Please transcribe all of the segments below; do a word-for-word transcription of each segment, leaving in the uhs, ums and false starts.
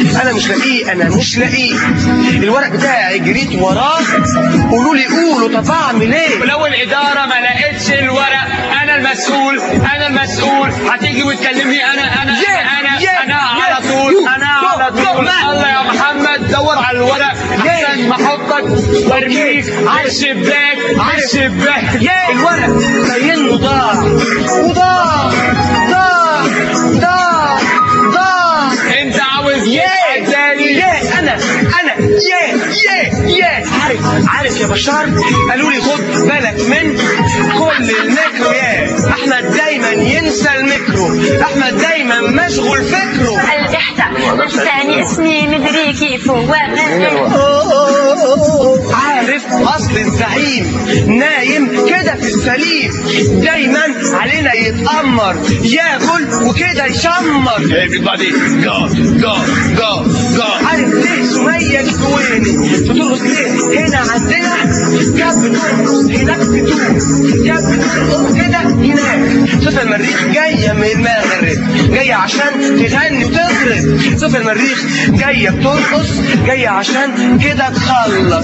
انا مش لاقيه انا مش لاقيه الورق بتاعي جريت وراه قولوا لي قولوا طب اعمل ايه؟ ولو الاداره ما لقتش الورق انا المسؤول انا المسؤول هتيجي وتكلمني انا انا yeah, انا yeah, انا yeah, على طول you, انا go, على طول go, الله يا محمد دور على الورق عشان ما احطك وارميك على الشباك على الشباك الورق كأنه ضاع وضاع ضاع ضاع ضاع. انت عاوز ايه تاني؟ ياه انا انا ياه ياه ياه عارف عارف يا بشار قالوا لي خد بالك من كل الميكرو. ياه احمد دايما ينسى الميكرو احمد دايما مشغول فكره. الاحتى لساني اسمي مدري كيف هو عارف اصل الزعيم نايم كده في السليم دايما علينا يتأمر ياكل وكده يشمر. everybody go go go go. عارف ليه سمية الجواني بترقص ليه هنا عندنا كانت بترقص هناك بتوم كانت بترقص كده هناك. صوت المريخ جاية من المغرب جاية عشان تغني وتضرب. صوت المريخ جاية بترقص جاية عشان كده تخلص.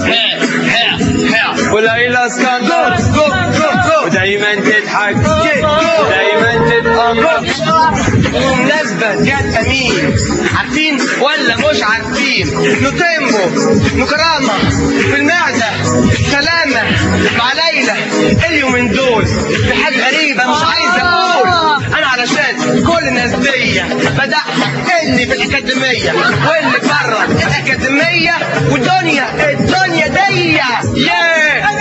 وليلى اسكندر جو جو جو ودايما تضحك جو ودايما تتأمر. بمناسبة جت أمين عارفين ولا مش عارفين؟ نوتيمبو نكرامة في المعدة سلامة مع ليلى اليومين دول في حاجة غريبة مش عايز أقول. أنا علشان كل الناس دي بدأت اللي في الأكاديمية واللي بره الأكاديمية والدنيا الدنيا دي. yeah.